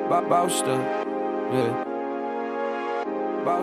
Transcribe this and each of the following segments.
Boster, yeah. Boss.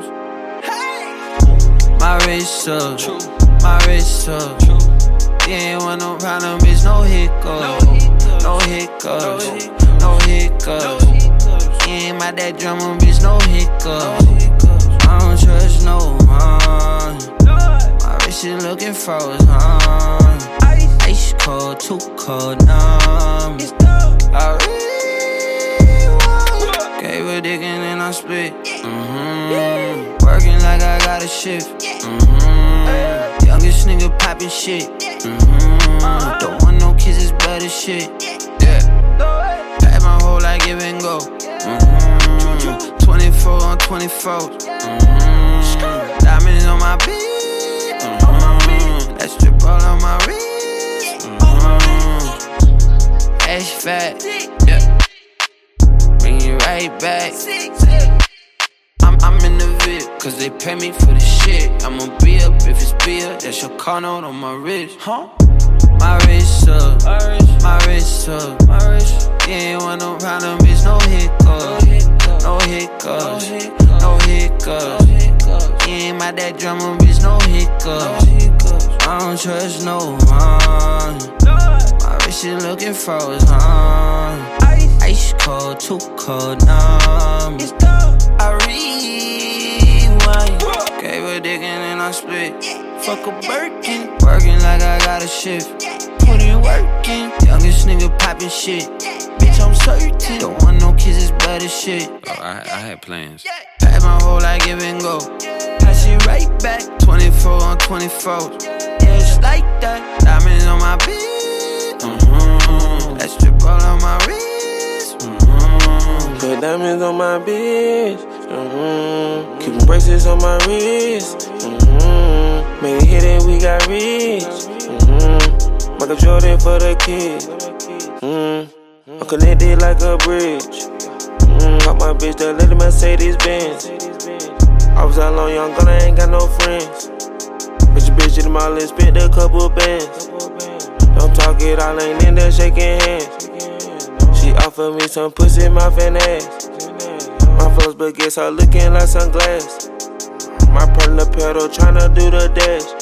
My wrist up, my wrist up. You ain't want no problem, bitch, no hiccups. No hiccups, no hiccups. You ain't about that drama, bitch, no hiccups. I don't trust no one. My wrist is looking frozen. Ice cold, too cold, numb. I really want. Gave a dick and then I split. Working like I got a shift. Youngest nigga poppin' shit. Don't want no kisses, better shit. Yeah. Had my whole life give and go. 24 on 24. Diamonds on my beat. That strip all on my wrist. Ash fat. Yeah. Bring you right back. I'm in the VIP, cause they pay me for the shit. I'ma be up if it's beer, that's your car note on my wrist. My wrist up, my wrist up. You ain't want no problem, bitch, no hiccups. No hiccups, no hiccups. You ain't about that drama, bitch, no hiccups. I don't trust no one. My wrist is looking frozen. Ice cold, too cold, numb. I rewind. Gave a dick and then I split. Fuck a Birkin. Working like I got a shift. Put in working. Youngest nigga poppin' shit. Bitch, I'm certain. Don't want no kisses, better shit. I had plans. Had my whole life give and go. Pass it right back. 24 on 24. Yeah, it's like that. Diamonds on my beat. That strip all on my wrist. Put diamonds on my bitch. Keepin' bracelets on my wrist. Made it hit and we got rich. Michael Jordan for the kids. I'm connected like a bridge. Caught my bitch that little Mercedes Benz. I was out long young, gone, I ain't got no friends. Bitch, bitch in my list, spent a couple bands. Don't talk it, I ain't in there shaking hands. She offered me some pussy in my fan ass. My flows but guess her looking like sunglasses. My partner pedal tryna do the dash.